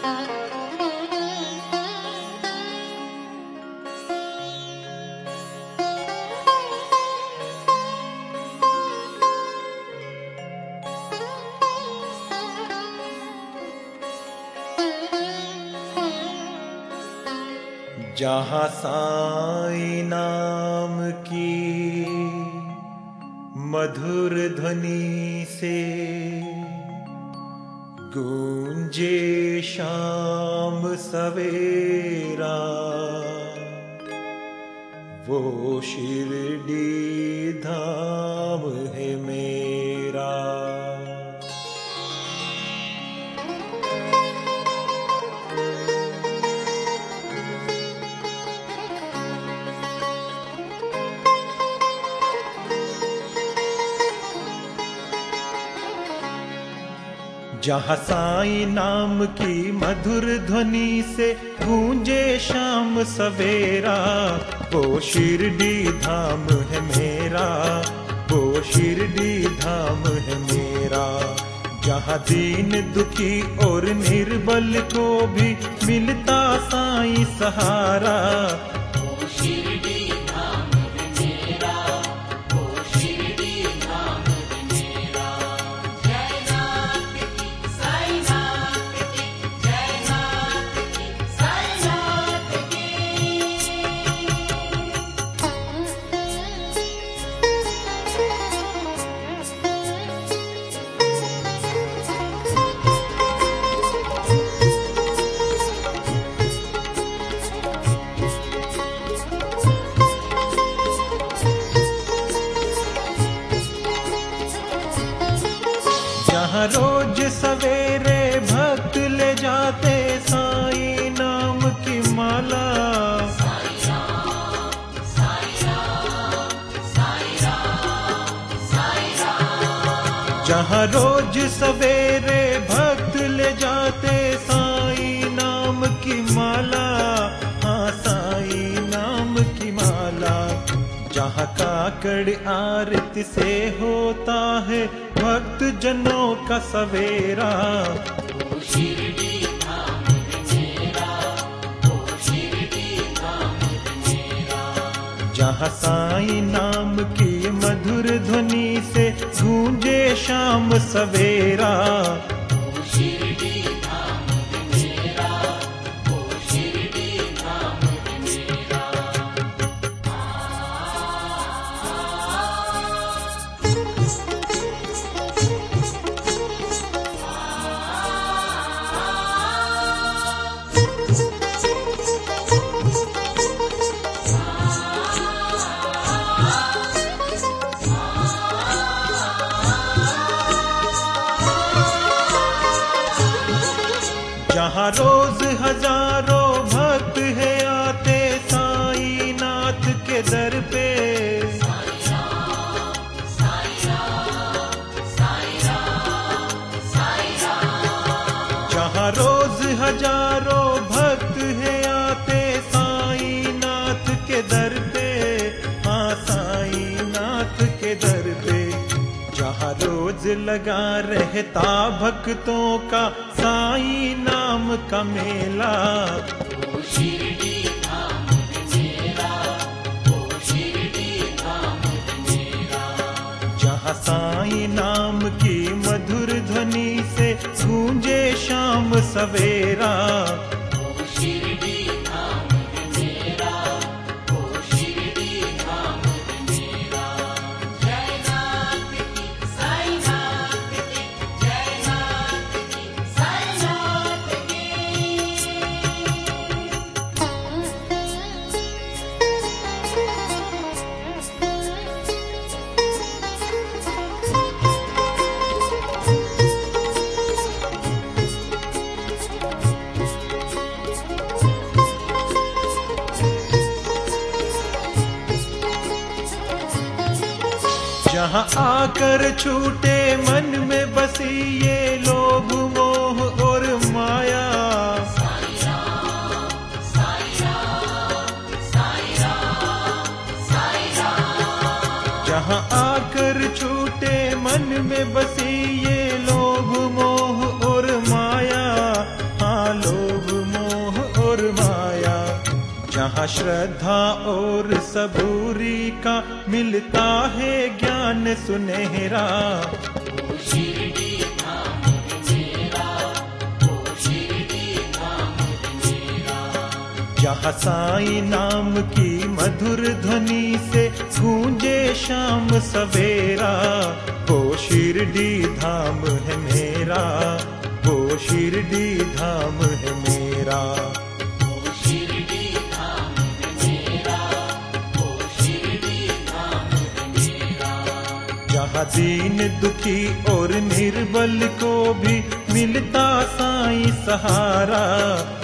जहाँ साईं नाम की मधुर ध्वनि से गूंजे शाम सवेरा, वो शिरडी धाम है मेरा। जहाँ साईं नाम की मधुर ध्वनि से गूंजे शाम सवेरा, वो शिरडी धाम है मेरा, वो शिरडी धाम है मेरा। जहाँ दीन दुखी और निर्बल को भी मिलता साईं सहारा, वो शिरडी धाम है मेरा, वो शिरडी धाम है मेरा। जय नाथ की साईं नाथ की, जय नाथ की साईं नाथ की। जहाँ रोज सवेरे भक्त ले जाते साईं नाम की माला, साईं राम, साईं राम, साईं राम, साईं राम। जहाँ रोज सवेरे भक्त ले जाते साईं नाम की माला, हाँ साईं नाम की माला। जहाँ काकड़ आरती से होता है भक्त जनों का सवेरा, वो शिरडी धाम है मेरा, वो शिरडी धाम है मेरा। जहाँ साईं नाम की मधुर ध्वनि से गूंजे शाम सवेरा, वो शिरडी धाम है मेरा, वो शिरडी धाम है मेरा। जहाँ रोज हजारों भक्त है आते साईं नाथ के दर पे, साईं राम, साईं राम, साईं राम, साईं राम। जहाँ रोज हजारों भक्त है आते साईं नाथ के दर पे, हाँ साईं नाथ के दर पे। जहाँ रोज लगा रहता भक्तों का साईं नाम का मेला, वो शिरडी धाम है मेरा, वो शिरडी धाम है मेरा। जहाँ साईं नाम की मधुर ध्वनि से गूंजे शाम सवेरा, वो शिरडी धाम है मेरा, वो शिरडी धाम है मेरा। जय नाथ की साईं नाथ की, जय नाथ की साईं नाथ की। जहाँ आकर छूटे मन में बसी ये लोभ मोह और माया, साईं राम, साईं राम, साईं राम, साईं राम। जहाँ आकर छूटे मन में बसी ये लोभ मोह और माया, हाँ लोभ श्रद्धा और सबूरी का मिलता है ज्ञान सुनहरा। वो शिरडी धाम है मेरा, वो शिरडी धाम है मेरा। जहाँ साईं नाम की मधुर ध्वनि से गूंजे शाम सवेरा, वो शिरडी धाम है मेरा, वो शिरडी धाम है मेरा। वो शिरडी धाम है मेरा, वो शिरडी धाम है मेरा। जहाँ दीन दुखी और निर्बल को भी मिलता साईं सहारा,